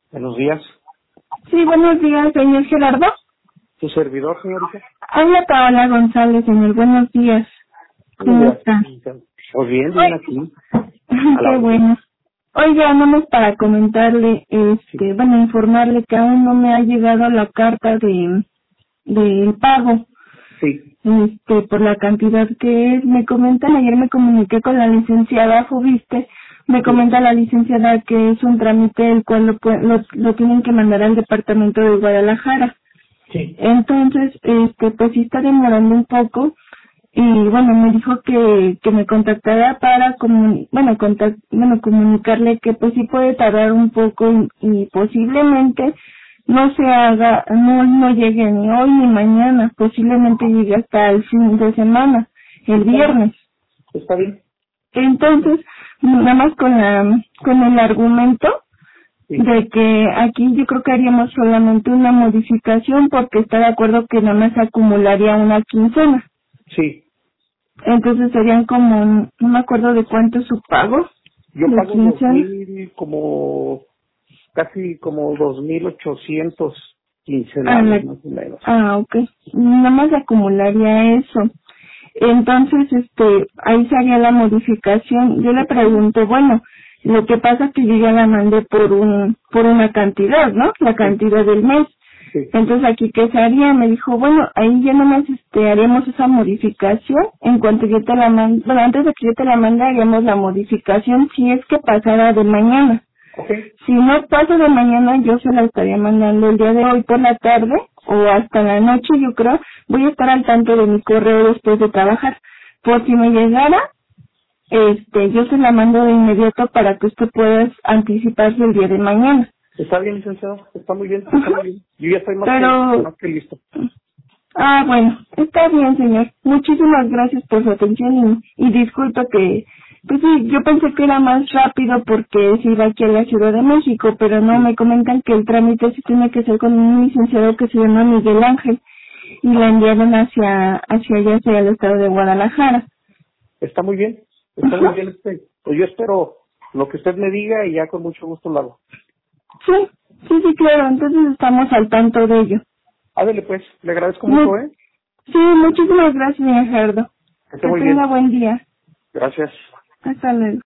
Buenos días. Sí, buenos días, señor Gerardo. ¿Tu servidor, señorita? Habla Paola González, señor. Buenos días. ¿Cómo Buenos está? días. Pues bien aquí. A la Qué orden. bueno. Oiga, nomás para comentarle, Sí. informarle que aún no me ha llegado la carta de pago, Sí. por la cantidad que es. Me comentan, ayer me comuniqué con la licenciada Fubiste, me Sí. comenta la licenciada que es un trámite el cual lo tienen que mandar al departamento de Guadalajara. Sí. Entonces, pues sí está demorando un poco y bueno, me dijo que me contactara para comunicarle que pues sí puede tardar un poco y posiblemente no se haga, no llegue ni hoy ni mañana, posiblemente llegue hasta el fin de semana, el ¿Está bien? viernes. ¿Está bien? Entonces, nada más con el argumento Sí. de que aquí yo creo que haríamos solamente una modificación porque está de acuerdo que nada más se acumularía una quincena. Sí. Entonces serían como, no me acuerdo de cuánto es su pago Yo de pago quincena. 2,000, casi como 2,800 Ah, quincenales, más o menos. ok. Nada más se acumularía eso. Entonces, ahí se haría la modificación. Yo le pregunté, bueno, lo que pasa es que yo ya la mandé por una cantidad, ¿no? La Sí. cantidad del mes. Sí. Entonces aquí, ¿qué se haría? Me dijo, bueno, ahí ya nomás haríamos esa modificación en cuanto yo te la mande, bueno, antes de que yo te la mande haríamos la modificación si es que pasara de mañana. Ok. Si no pasa de mañana, yo se la estaría mandando el día de hoy por la tarde o hasta la noche, yo creo. Voy a estar al tanto de mi correo después de trabajar. Por si me llegara, yo se la mando de inmediato para que usted pueda anticiparse el día de mañana. ¿Está bien, licenciado? Está muy bien, está Ujú. muy bien. Yo ya estoy Pero, más que listo. bueno, está bien, señor. Muchísimas gracias por su atención y disculpa que, pues sí, yo pensé que era más rápido porque se iba aquí a la Ciudad de México, pero no, Sí. me comentan que el trámite sí tiene que ser con un licenciado que se llama Miguel Ángel y la enviaron hacia allá, hacia el estado de Guadalajara. Está muy bien. Está Ujú. muy bien. Pues yo espero lo que usted me diga y ya con mucho gusto lo hago. Sí, claro, entonces estamos al tanto de ello. Ándale pues, le agradezco mucho, Mu- ¿eh? sí, muchísimas gracias, señor Gerardo. Que esté Que muy tenga bien. buen día. Gracias. Hasta luego.